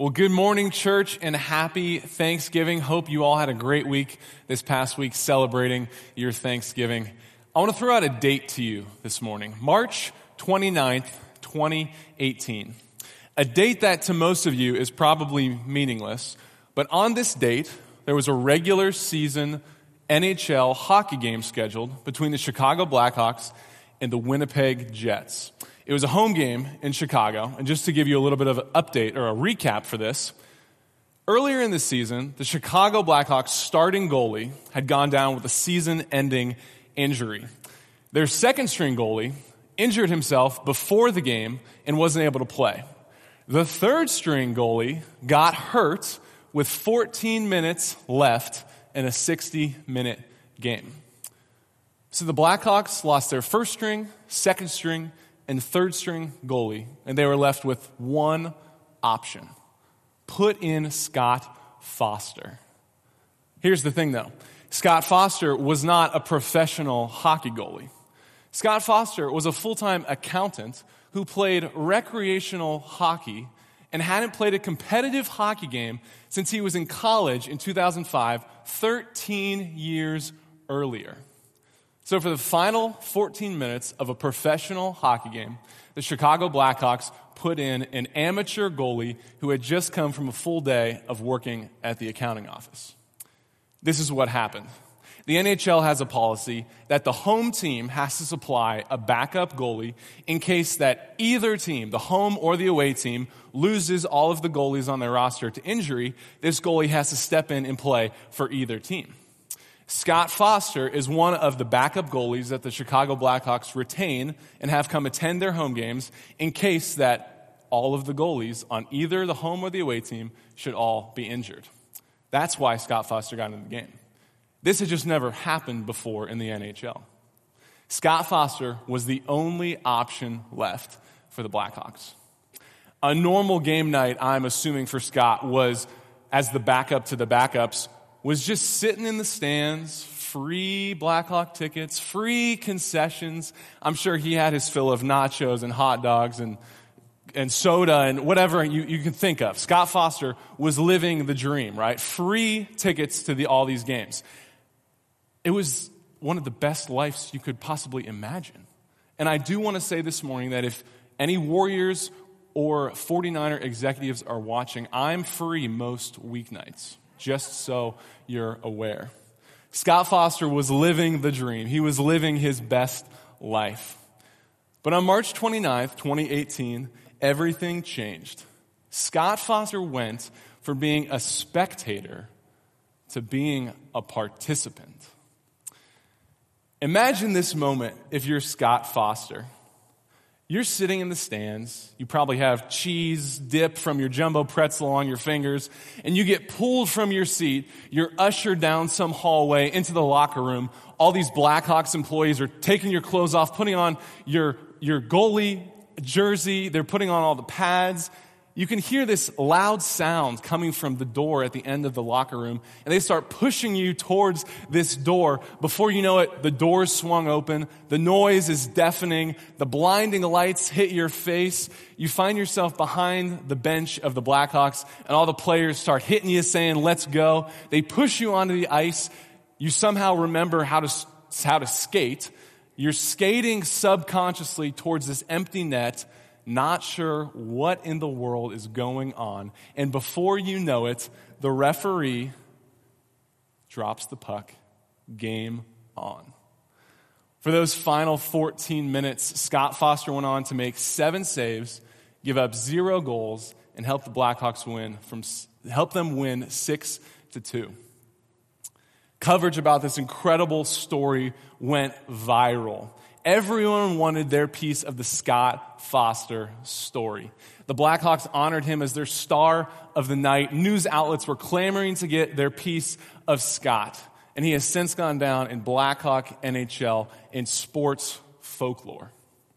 Well, good morning, church, and happy Thanksgiving. Hope you all had a great week this past week celebrating your Thanksgiving. I want to throw out a date to you this morning, March 29th, 2018. A date that to most of you is probably meaningless, but on this date, there was a regular season NHL hockey game scheduled between the Chicago Blackhawks and the Winnipeg Jets. It was a home game in Chicago, and just to give you a little bit of an update or a recap for this, earlier in the season, the Chicago Blackhawks starting goalie had gone down with a season-ending injury. Their second-string goalie injured himself before the game and wasn't able to play. The third-string goalie got hurt with 14 minutes left in a 60-minute game. So the Blackhawks lost their first-string, second-string, and third-string goalie, and they were left with one option. Put in Scott Foster. Here's the thing, though. Scott Foster was not a professional hockey goalie. Scott Foster was a full-time accountant who played recreational hockey and hadn't played a competitive hockey game since he was in college in 2005, 13 years earlier. So for the final 14 minutes of a professional hockey game, the Chicago Blackhawks put in an amateur goalie who had just come from a full day of working at the accounting office. This is what happened. The NHL has a policy that the home team has to supply a backup goalie in case that either team, the home or the away team, loses all of the goalies on their roster to injury. This goalie has to step in and play for either team. Scott Foster is one of the backup goalies that the Chicago Blackhawks retain and have come attend their home games in case that all of the goalies on either the home or the away team should all be injured. That's why Scott Foster got into the game. This had just never happened before in the NHL. Scott Foster was the only option left for the Blackhawks. A normal game night, I'm assuming for Scott, was, as the backup to the backups, was just sitting in the stands, free Blackhawk tickets, free concessions. I'm sure he had his fill of nachos and hot dogs and soda and whatever you can think of. Scott Foster was living the dream, right? Free tickets to all these games. It was one of the best lives you could possibly imagine. And I do want to say this morning that if any Warriors or 49er executives are watching, I'm free most weeknights, just so you're aware. Scott Foster was living the dream. He was living his best life. But on March 29th, 2018, everything changed. Scott Foster went from being a spectator to being a participant. Imagine this moment if you're Scott Foster. You're sitting in the stands. You probably have cheese dip from your jumbo pretzel on your fingers, and you get pulled from your seat. You're ushered down some hallway into the locker room. All these Blackhawks employees are taking your clothes off, putting on your goalie jersey. They're putting on all the pads. You can hear this loud sound coming from the door at the end of the locker room, and they start pushing you towards this door. Before you know it, the door's swung open. The noise is deafening. The blinding lights hit your face. You find yourself behind the bench of the Blackhawks, and all the players start hitting you, saying, "Let's go." They push you onto the ice. You somehow remember how to skate. You're skating subconsciously towards this empty net, not sure what in the world is going on. And before you know it, the referee drops the puck. Game on. For those final 14 minutes, Scott Foster went on to make 7 saves, give up 0 goals, and help the Blackhawks help them win 6-2. Coverage about this incredible story went viral. Everyone wanted their piece of the Scott Foster story. The Blackhawks honored him as their star of the night. News outlets were clamoring to get their piece of Scott. And he has since gone down in Blackhawk NHL in sports folklore.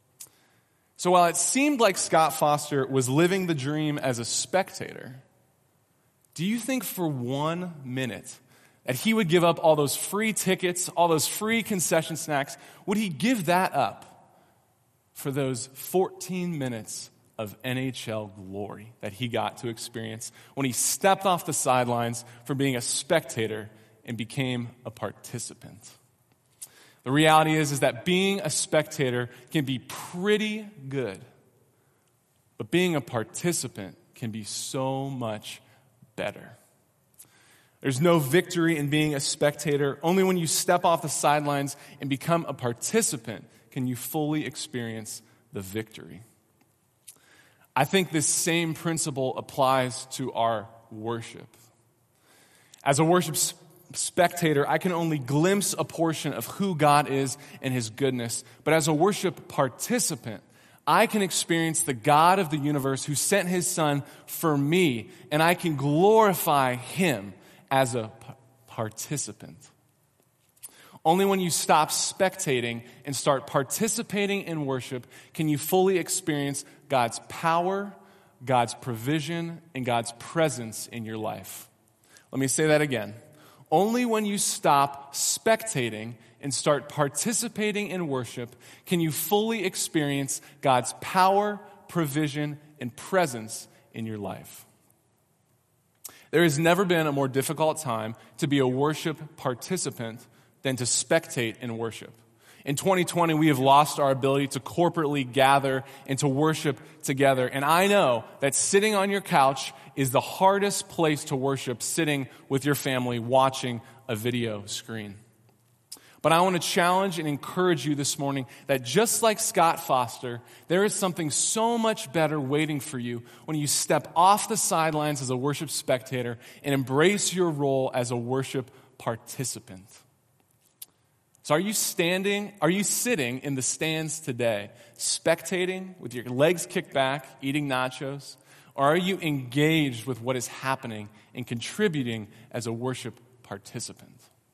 So while it seemed like Scott Foster was living the dream as a spectator, do you think for 1 minute that he would give up all those free tickets, all those free concession snacks? Would he give that up for those 14 minutes of NHL glory that he got to experience when he stepped off the sidelines from being a spectator and became a participant. The reality is that being a spectator can be pretty good, but being a participant can be so much better. There's no victory in being a spectator. Only when you step off the sidelines and become a participant can you fully experience the victory. I think this same principle applies to our worship. As a worship spectator, I can only glimpse a portion of who God is and his goodness. But as a worship participant, I can experience the God of the universe who sent his son for me, and I can glorify him as a participant. Only when you stop spectating and start participating in worship can you fully experience God's power, God's provision, and God's presence in your life. Let me say that again. Only when you stop spectating and start participating in worship can you fully experience God's power, provision, and presence in your life. There has never been a more difficult time to be a worship participant than to spectate in worship. In 2020, we have lost our ability to corporately gather and to worship together. And I know that sitting on your couch is the hardest place to worship, sitting with your family watching a video screen. But I want to challenge and encourage you this morning that just like Scott Foster, there is something so much better waiting for you when you step off the sidelines as a worship spectator and embrace your role as a worship participant. So are you sitting in the stands today, spectating with your legs kicked back, eating nachos? Or are you engaged with what is happening and contributing as a worship participant?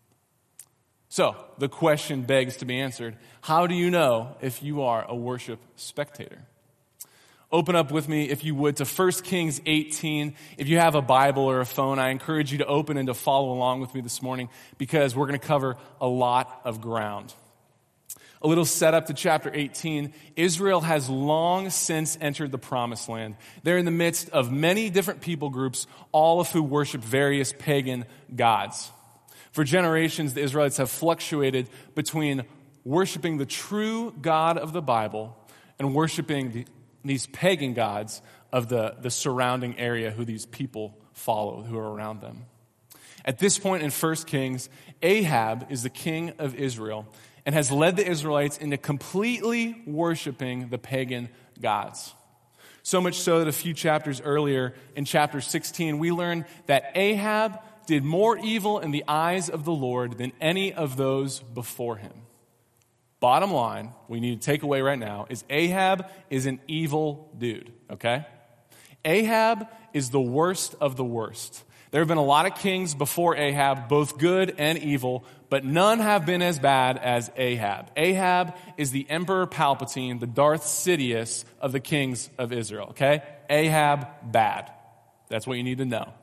So the question begs to be answered, how do you know if you are a worship spectator? Open up with me, if you would, to 1 Kings 18. If you have a Bible or a phone, I encourage you to open and to follow along with me this morning because we're going to cover a lot of ground. A little setup to chapter 18. Israel has long since entered the promised land. They're in the midst of many different people groups, all of who worship various pagan gods. For generations, the Israelites have fluctuated between worshiping the true God of the Bible and worshiping these pagan gods of the surrounding area who these people follow, who are around them. At this point in 1 Kings, Ahab is the king of Israel and has led the Israelites into completely worshiping the pagan gods. So much so that a few chapters earlier, in chapter 16, we learn that Ahab did more evil in the eyes of the Lord than any of those before him. Bottom line, we need to take away right now, is Ahab is an evil dude, okay? Ahab is the worst of the worst. There have been a lot of kings before Ahab, both good and evil, but none have been as bad as Ahab. Ahab is the Emperor Palpatine, the Darth Sidious of the kings of Israel, okay? Ahab, bad. That's what you need to know.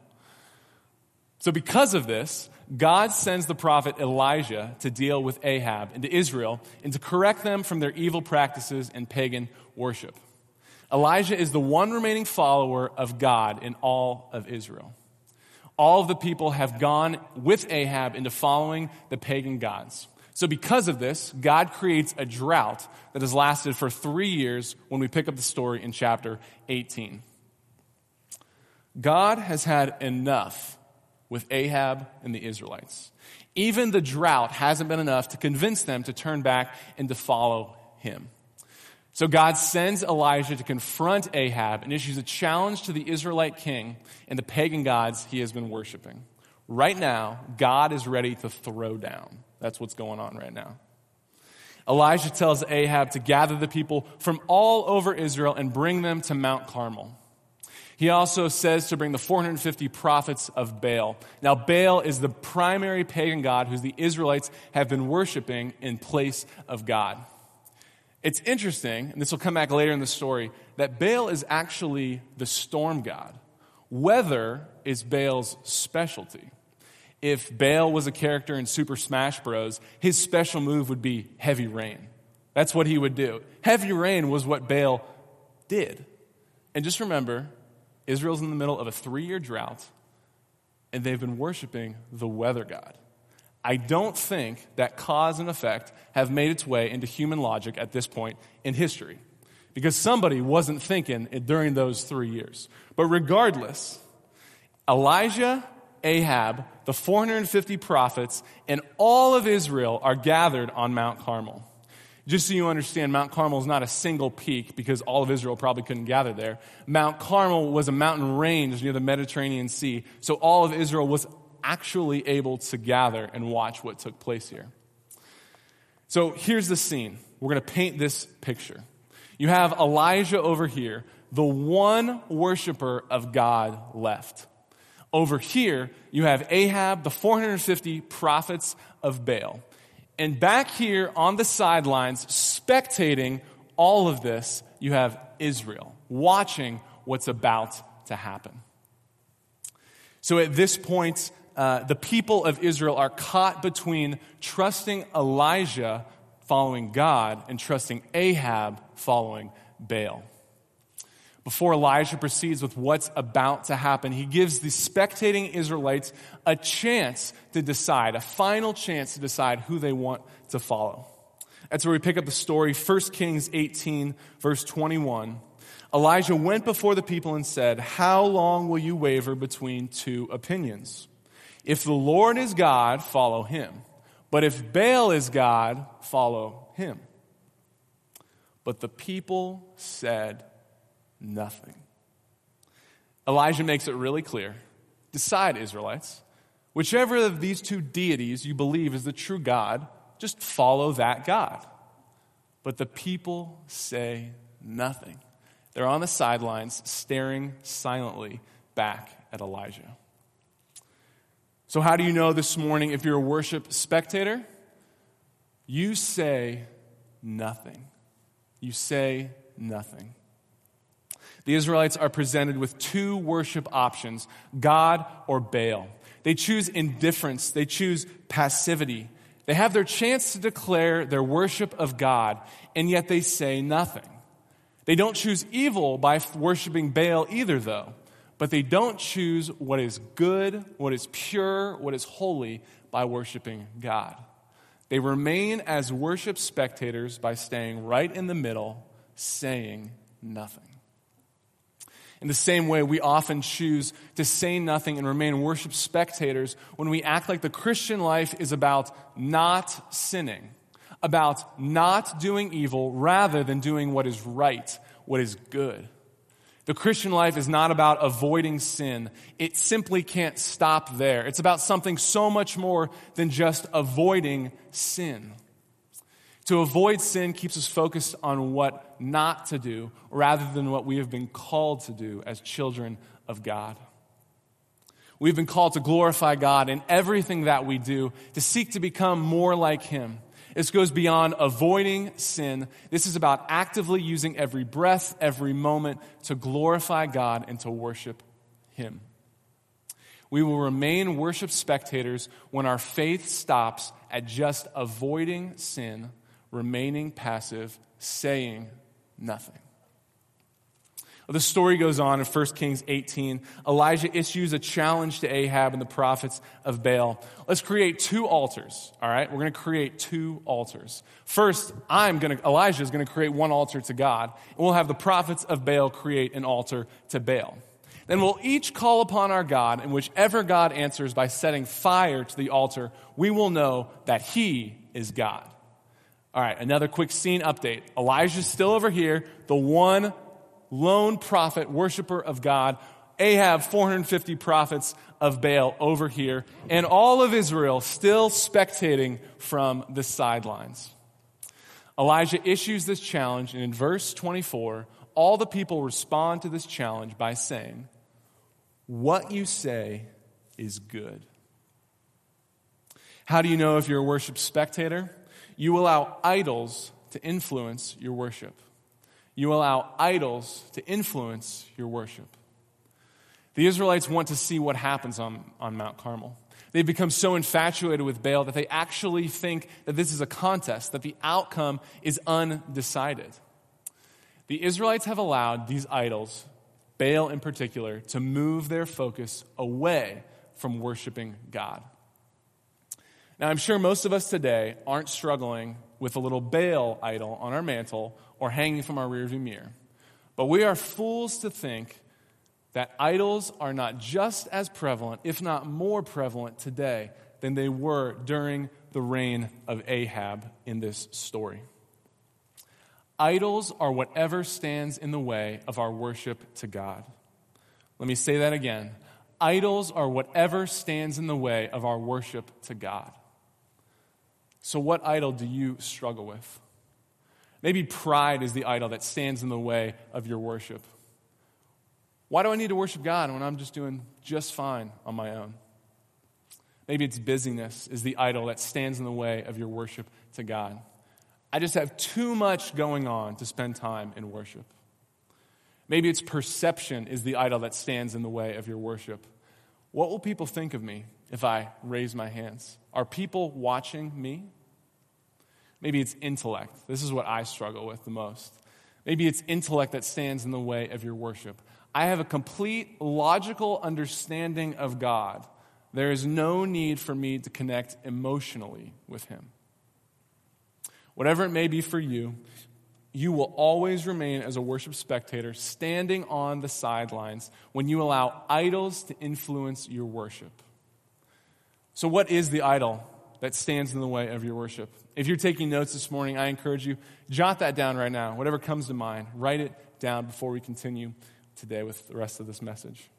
So because of this, God sends the prophet Elijah to deal with Ahab and to Israel and to correct them from their evil practices and pagan worship. Elijah is the one remaining follower of God in all of Israel. All of the people have gone with Ahab into following the pagan gods. So because of this, God creates a drought that has lasted for 3 years when we pick up the story in chapter 18. God has had enough with Ahab and the Israelites. Even the drought hasn't been enough to convince them to turn back and to follow him. So God sends Elijah to confront Ahab and issues a challenge to the Israelite king and the pagan gods he has been worshiping. Right now, God is ready to throw down. That's what's going on right now. Elijah tells Ahab to gather the people from all over Israel and bring them to Mount Carmel. He also says to bring the 450 prophets of Baal. Now, Baal is the primary pagan god who the Israelites have been worshiping in place of God. It's interesting, and this will come back later in the story, that Baal is actually the storm god. Weather is Baal's specialty. If Baal was a character in Super Smash Bros., his special move would be heavy rain. That's what he would do. Heavy rain was what Baal did. And just remember, Israel's in the middle of a 3-year drought, and they've been worshiping the weather god. I don't think that cause and effect have made its way into human logic at this point in history, because somebody wasn't thinking it during those 3 years. But regardless, Elijah, Ahab, the 450 prophets, and all of Israel are gathered on Mount Carmel. Just so you understand, Mount Carmel is not a single peak because all of Israel probably couldn't gather there. Mount Carmel was a mountain range near the Mediterranean Sea, so all of Israel was actually able to gather and watch what took place here. So here's the scene. We're going to paint this picture. You have Elijah over here, the one worshiper of God left. Over here, you have Ahab, the 450 prophets of Baal. And back here on the sidelines, spectating all of this, you have Israel, watching what's about to happen. So at this point, the people of Israel are caught between trusting Elijah following God and trusting Ahab following Baal. Before Elijah proceeds with what's about to happen, he gives the spectating Israelites a chance to decide, a final chance to decide who they want to follow. That's where we pick up the story, 1 Kings 18, verse 21. Elijah went before the people and said, "How long will you waver between two opinions? If the Lord is God, follow him. But if Baal is God, follow him." But the people said nothing. Elijah makes it really clear. Decide, Israelites. Whichever of these two deities you believe is the true God, just follow that God. But the people say nothing. They're on the sidelines, staring silently back at Elijah. So how do you know this morning if you're a worship spectator? You say nothing. You say nothing. The Israelites are presented with two worship options, God or Baal. They choose indifference. They choose passivity. They have their chance to declare their worship of God, and yet they say nothing. They don't choose evil by worshiping Baal either, though, but they don't choose what is good, what is pure, what is holy by worshiping God. They remain as worship spectators by staying right in the middle, saying nothing. In the same way, we often choose to say nothing and remain worship spectators when we act like the Christian life is about not sinning, about not doing evil rather than doing what is right, what is good. The Christian life is not about avoiding sin. It simply can't stop there. It's about something so much more than just avoiding sin. To avoid sin keeps us focused on what not to do rather than what we have been called to do as children of God. We've been called to glorify God in everything that we do, to seek to become more like Him. This goes beyond avoiding sin. This is about actively using every breath, every moment to glorify God and to worship Him. We will remain worship spectators when our faith stops at just avoiding sin, remaining passive, saying nothing. Well, the story goes on in 1 Kings 18. Elijah issues a challenge to Ahab and the prophets of Baal. Let's create two altars, all right? We're going to create two altars. First, Elijah is going to create one altar to God, and we'll have the prophets of Baal create an altar to Baal. Then we'll each call upon our God, and whichever God answers by setting fire to the altar, we will know that He is God. All right, another quick scene update. Elijah's still over here, the one lone prophet, worshiper of God. Ahab, 450 prophets of Baal over here. And all of Israel still spectating from the sidelines. Elijah issues this challenge, and in verse 24, all the people respond to this challenge by saying, "What you say is good." How do you know if you're a worship spectator? You allow idols to influence your worship. You allow idols to influence your worship. The Israelites want to see what happens on Mount Carmel. They've become so infatuated with Baal that they actually think that this is a contest, that the outcome is undecided. The Israelites have allowed these idols Baal in particular, to move their focus away from worshiping God. Now, I'm sure most of us today aren't struggling with a little Baal idol on our mantle or hanging from our rearview mirror. But we are fools to think that idols are not just as prevalent, if not more prevalent today than they were during the reign of Ahab in this story. Idols are whatever stands in the way of our worship to God. Let me say that again. Idols are whatever stands in the way of our worship to God. So what idol do you struggle with? Maybe pride is the idol that stands in the way of your worship. Why do I need to worship God when I'm just doing just fine on my own? Maybe it's busyness is the idol that stands in the way of your worship to God. I just have too much going on to spend time in worship. Maybe it's perception is the idol that stands in the way of your worship. What will people think of me if I raise my hands? Are people watching me? Maybe it's intellect. This is what I struggle with the most. Maybe it's intellect that stands in the way of your worship. I have a complete logical understanding of God. There is no need for me to connect emotionally with him. Whatever it may be for you, you will always remain as a worship spectator, standing on the sidelines when you allow idols to influence your worship. So what is the idol that stands in the way of your worship? If you're taking notes this morning, I encourage you, jot that down right now. Whatever comes to mind, write it down before we continue today with the rest of this message.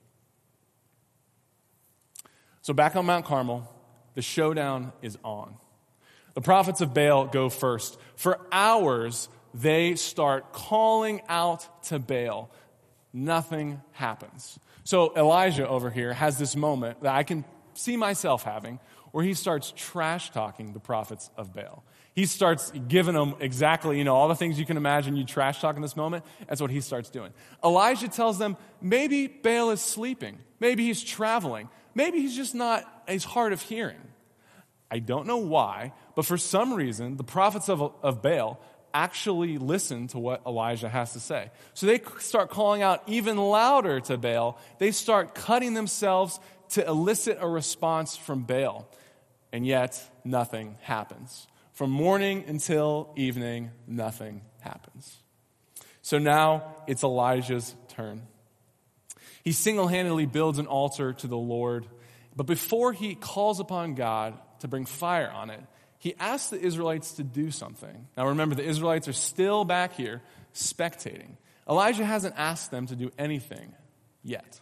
So back on Mount Carmel, the showdown is on. The prophets of Baal go first. For hours, they start calling out to Baal. Nothing happens. So Elijah over here has this moment that I can see myself having where he starts trash talking the prophets of Baal. He starts giving them exactly, all the things you can imagine you trash talk in this moment. That's what he starts doing. Elijah tells them maybe Baal is sleeping. Maybe he's traveling. Maybe he's just not as hard of hearing. I don't know why, but for some reason, the prophets of Baal actually listen to what Elijah has to say. So they start calling out even louder to Baal. They start cutting themselves to elicit a response from Baal. And yet, nothing happens. From morning until evening, nothing happens. So now it's Elijah's turn. He single-handedly builds an altar to the Lord, but before he calls upon God to bring fire on it, he asks the Israelites to do something. Now remember, the Israelites are still back here spectating. Elijah hasn't asked them to do anything yet.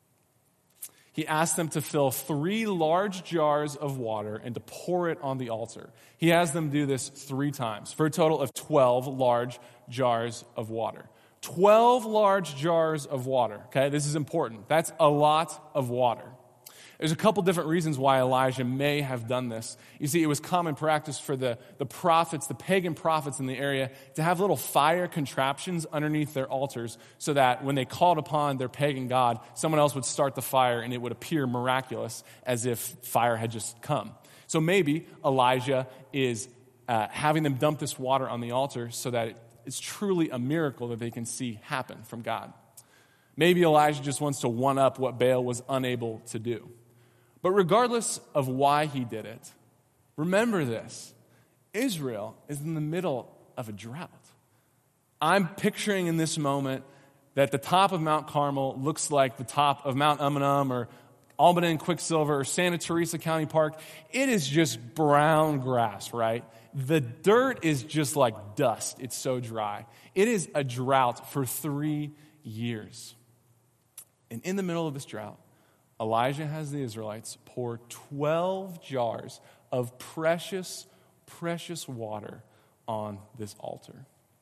He asked them to fill 3 large jars of water and to pour it on the altar. He has them do this 3 times for a total of 12 large jars of water. 12 large jars of water, okay? This is important. That's a lot of water. There's a couple different reasons why Elijah may have done this. You see, it was common practice for the prophets, the pagan prophets in the area, to have little fire contraptions underneath their altars so that when they called upon their pagan god, someone else would start the fire and it would appear miraculous as if fire had just come. So maybe Elijah is having them dump this water on the altar so that it's truly a miracle that they can see happen from God. Maybe Elijah just wants to one-up what Baal was unable to do. But regardless of why he did it, remember this. Israel is in the middle of a drought. I'm picturing in this moment that the top of Mount Carmel looks like the top of Mount Umunum or Albany and Quicksilver or Santa Teresa County Park. It is just brown grass, right? The dirt is just like dust. It's so dry. It is a drought for 3 years. And in the middle of this drought, Elijah has the Israelites pour 12 jars of precious, precious water on this altar.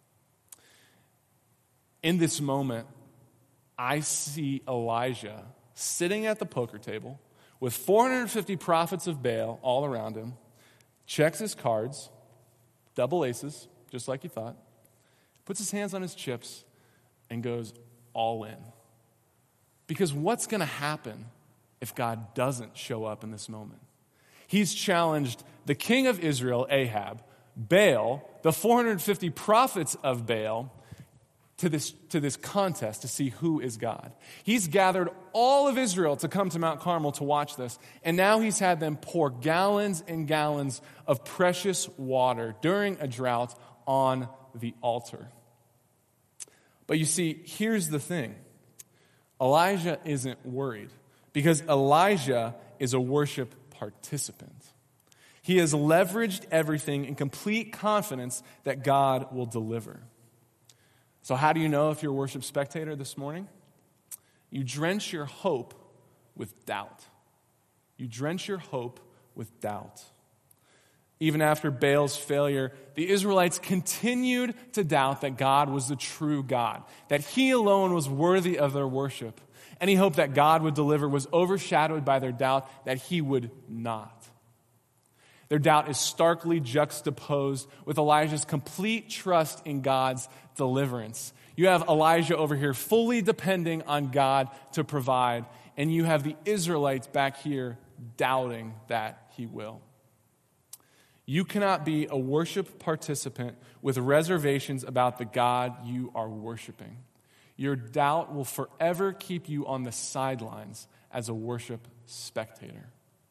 In this moment, I see Elijah sitting at the poker table with 450 prophets of Baal all around him, checks his cards, double aces, just like he thought, puts his hands on his chips, and goes all in. Because what's going to happen if God doesn't show up in this moment? He's challenged the king of Israel, Ahab, Baal, the 450 prophets of Baal, to this contest to see who is God. He's gathered all of Israel to come to Mount Carmel to watch this, and now he's had them pour gallons and gallons of precious water during a drought on the altar. But you see, here's the thing. Elijah isn't worried because Elijah is a worship participant. He has leveraged everything in complete confidence that God will deliver. So how do you know if you're a worship spectator this morning? You drench your hope with doubt. You drench your hope with doubt. Even after Baal's failure, the Israelites continued to doubt that God was the true God, that he alone was worthy of their worship. Any hope that God would deliver was overshadowed by their doubt that he would not. Their doubt is starkly juxtaposed with Elijah's complete trust in God's deliverance. You have Elijah over here fully depending on God to provide, and you have the Israelites back here doubting that he will. You cannot be a worship participant with reservations about the God you are worshiping. Your doubt will forever keep you on the sidelines as a worship spectator.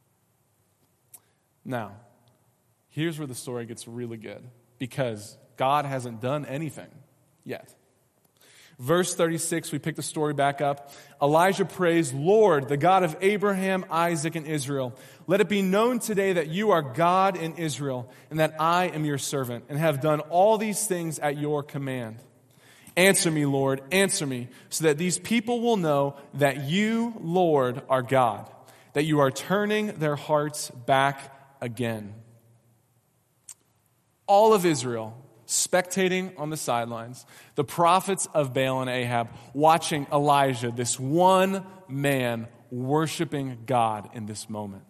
Now, here's where the story gets really good, because God hasn't done anything yet. Verse 36, we pick the story back up. Elijah prays, "Lord, the God of Abraham, Isaac, and Israel, let it be known today that you are God in Israel, and that I am your servant, and have done all these things at your command. Answer me, Lord, answer me, so that these people will know that you, Lord, are God, that you are turning their hearts back again." All of Israel spectating on the sidelines, the prophets of Baal and Ahab watching Elijah, this one man worshiping God in this moment.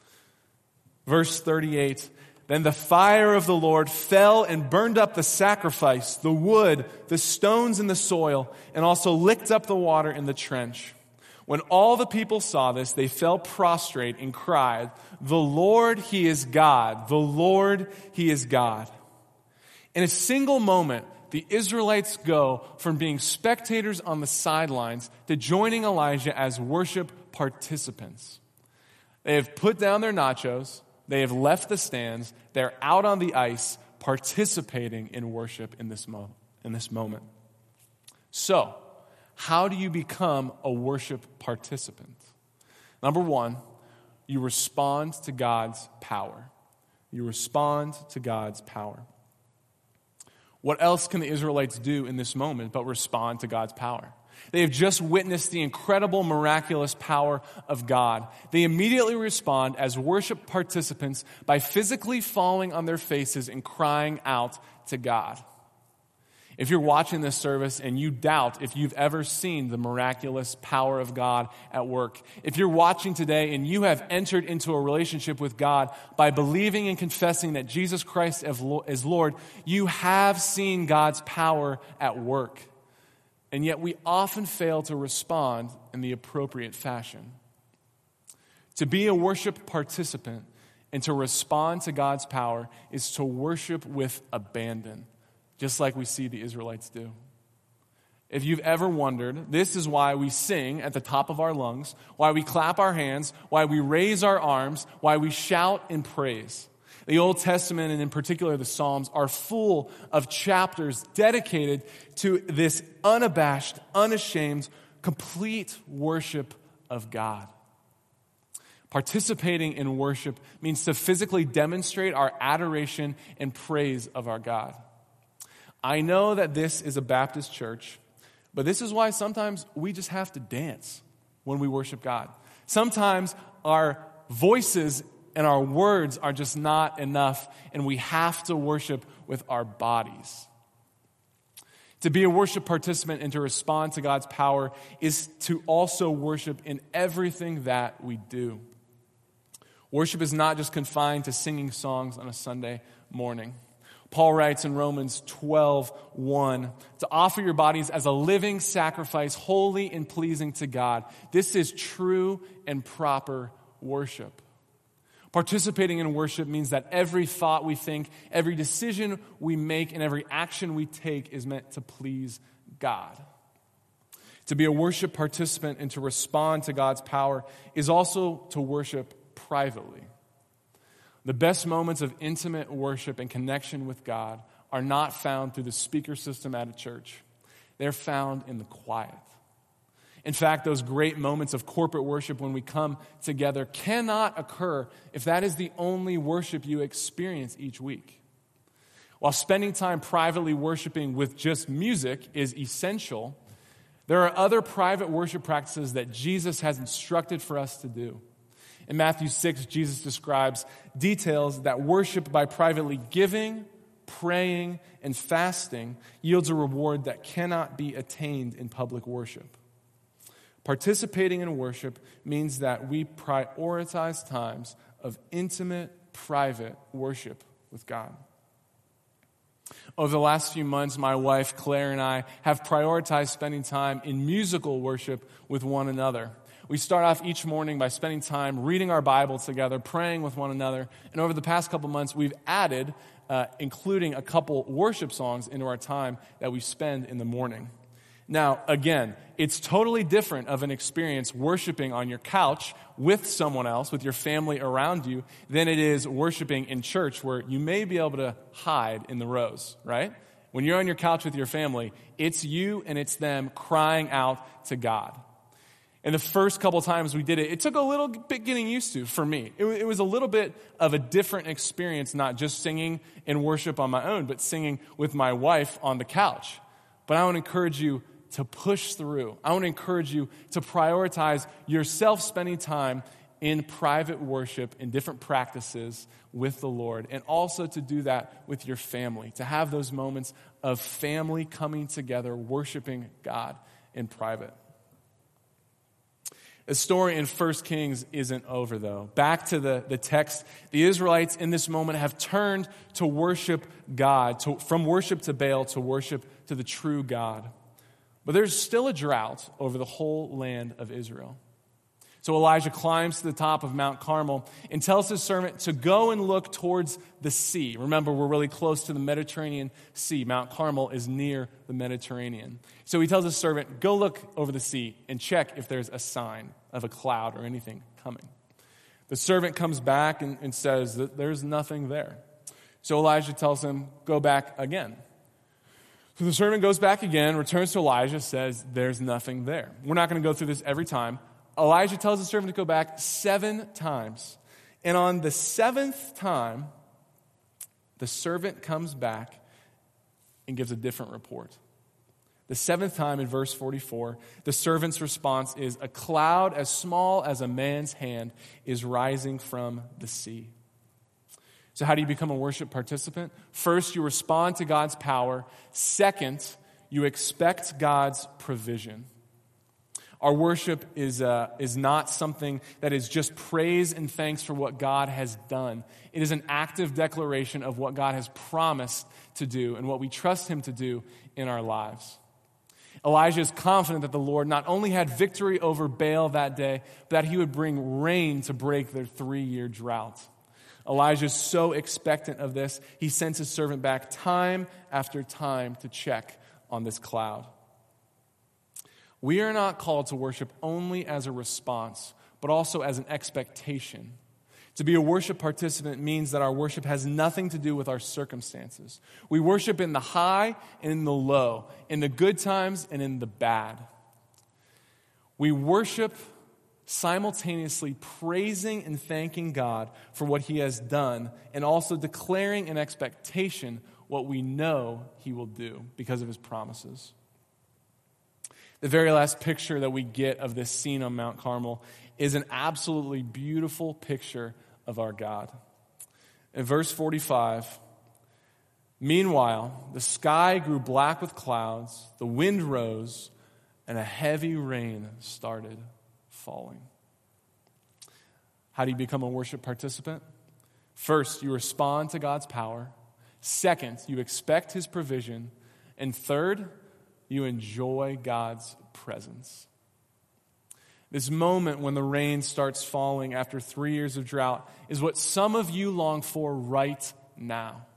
Verse 38, then the fire of the Lord fell and burned up the sacrifice, the wood, the stones, and the soil, and also licked up the water in the trench. When all the people saw this, they fell prostrate and cried, "The Lord, He is God. The Lord, He is God." In a single moment, the Israelites go from being spectators on the sidelines to joining Elijah as worship participants. They have put down their nachos. They have left the stands. They're out on the ice participating in worship in this moment. So, how do you become a worship participant? Number one, you respond to God's power. You respond to God's power. What else can the Israelites do in this moment but respond to God's power? They have just witnessed the incredible, miraculous power of God. They immediately respond as worship participants by physically falling on their faces and crying out to God. If you're watching this service and you doubt if you've ever seen the miraculous power of God at work, if you're watching today and you have entered into a relationship with God by believing and confessing that Jesus Christ is Lord, you have seen God's power at work. And yet we often fail to respond in the appropriate fashion. To be a worship participant and to respond to God's power is to worship with abandon, just like we see the Israelites do. If you've ever wondered, this is why we sing at the top of our lungs, why we clap our hands, why we raise our arms, why we shout in praise. The Old Testament, and in particular the Psalms, are full of chapters dedicated to this unabashed, unashamed, complete worship of God. Participating in worship means to physically demonstrate our adoration and praise of our God. I know that this is a Baptist church, but this is why sometimes we just have to dance when we worship God. Sometimes our voices and our words are just not enough, and we have to worship with our bodies. To be a worship participant and to respond to God's power is to also worship in everything that we do. Worship is not just confined to singing songs on a Sunday morning. Paul writes in Romans 12:1, to offer your bodies as a living sacrifice, holy and pleasing to God. This is true and proper worship. Participating in worship means that every thought we think, every decision we make, and every action we take is meant to please God. To be a worship participant and to respond to God's power is also to worship privately. The best moments of intimate worship and connection with God are not found through the speaker system at a church. They're found in the quiet. In fact, those great moments of corporate worship when we come together cannot occur if that is the only worship you experience each week. While spending time privately worshiping with just music is essential, there are other private worship practices that Jesus has instructed for us to do. In Matthew 6, Jesus describes details that worship by privately giving, praying, and fasting yields a reward that cannot be attained in public worship. Participating in worship means that we prioritize times of intimate, private worship with God. Over the last few months, my wife, Claire, and I have prioritized spending time in musical worship with one another. We start off each morning by spending time reading our Bible together, praying with one another, and over the past couple months, we've added, including a couple worship songs into our time that we spend in the morning. Now, again, it's totally different of an experience worshiping on your couch with someone else, with your family around you, than it is worshiping in church where you may be able to hide in the rows, right? When you're on your couch with your family, it's you and it's them crying out to God. And the first couple times we did it, it took a little bit getting used to for me. It was a little bit of a different experience, not just singing in worship on my own, but singing with my wife on the couch. But I want to encourage you to push through. I want to encourage you to prioritize yourself spending time in private worship, in different practices with the Lord, and also to do that with your family, to have those moments of family coming together, worshiping God in private. The story in 1 Kings isn't over, though. Back to the text, the Israelites in this moment have turned to worship God, from worship to Baal to worship to the true God. But there's still a drought over the whole land of Israel. So Elijah climbs to the top of Mount Carmel and tells his servant to go and look towards the sea. Remember, we're really close to the Mediterranean Sea. Mount Carmel is near the Mediterranean. So he tells his servant, go look over the sea and check if there's a sign of a cloud or anything coming. The servant comes back and says that there's nothing there. So Elijah tells him, go back again. So the servant goes back again, returns to Elijah, says there's nothing there. We're not going to go through this every time. Elijah tells the servant to go back 7 times. And on the 7th time, the servant comes back and gives a different report. The 7th time in verse 44, the servant's response is, a cloud as small as a man's hand is rising from the sea. So how do you become a worship participant? First, you respond to God's power. Second, you expect God's provision. Our worship is not something that is just praise and thanks for what God has done. It is an active declaration of what God has promised to do and what we trust Him to do in our lives. Elijah is confident that the Lord not only had victory over Baal that day, but that He would bring rain to break their 3-year drought. Elijah is so expectant of this, he sends his servant back time after time to check on this cloud. We are not called to worship only as a response, but also as an expectation. To be a worship participant means that our worship has nothing to do with our circumstances. We worship in the high and in the low, in the good times and in the bad. We worship simultaneously praising and thanking God for what He has done, and also declaring an expectation what we know He will do because of His promises. The very last picture that we get of this scene on Mount Carmel is an absolutely beautiful picture of our God. In verse 45, meanwhile, the sky grew black with clouds, the wind rose, and a heavy rain started falling. How do you become a worship participant? First, you respond to God's power. Second, you expect His provision. And third, you enjoy God's presence. This moment when the rain starts falling after 3 years of drought is what some of you long for right now.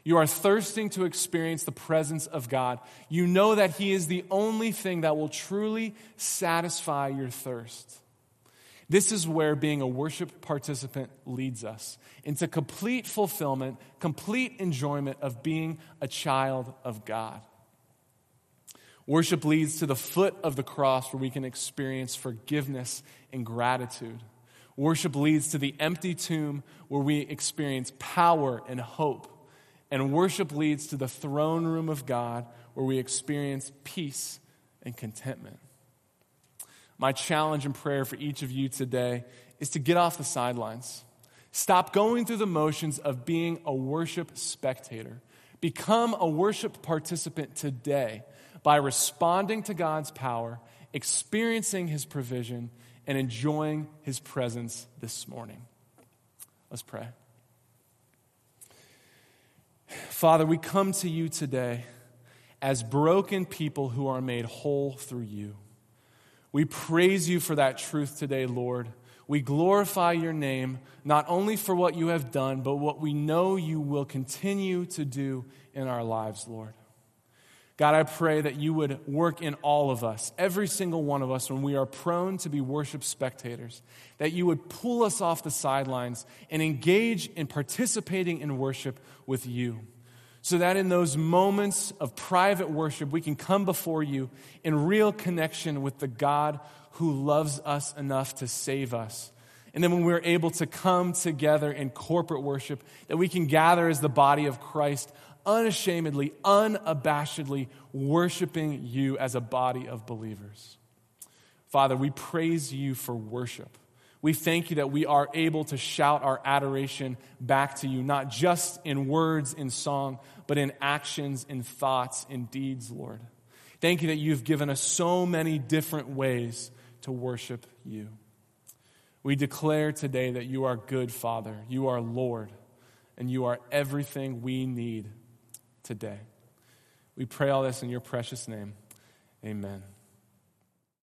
You are thirsting to experience the presence of God. You know that He is the only thing that will truly satisfy your thirst. This is where being a worship participant leads us, into complete fulfillment, complete enjoyment of being a child of God. Worship leads to the foot of the cross where we can experience forgiveness and gratitude. Worship leads to the empty tomb where we experience power and hope. And worship leads to the throne room of God where we experience peace and contentment. My challenge and prayer for each of you today is to get off the sidelines. Stop going through the motions of being a worship spectator. Become a worship participant today by responding to God's power, experiencing His provision, and enjoying His presence this morning. Let's pray. Father, we come to you today as broken people who are made whole through you. We praise you for that truth today, Lord. We glorify your name, not only for what you have done, but what we know you will continue to do in our lives, Lord. God, I pray that you would work in all of us, every single one of us, when we are prone to be worship spectators, that you would pull us off the sidelines and engage in participating in worship with you, so that in those moments of private worship, we can come before you in real connection with the God who loves us enough to save us. And then when we're able to come together in corporate worship, that we can gather as the body of Christ, unashamedly, unabashedly worshiping you as a body of believers. Father, we praise you for worship. We thank you that we are able to shout our adoration back to you, not just in words, in song, but in actions, in thoughts, in deeds, Lord. Thank you that you've given us so many different ways to worship you. We declare today that you are good, Father. You are Lord, and you are everything we need today. We pray all this in your precious name. Amen.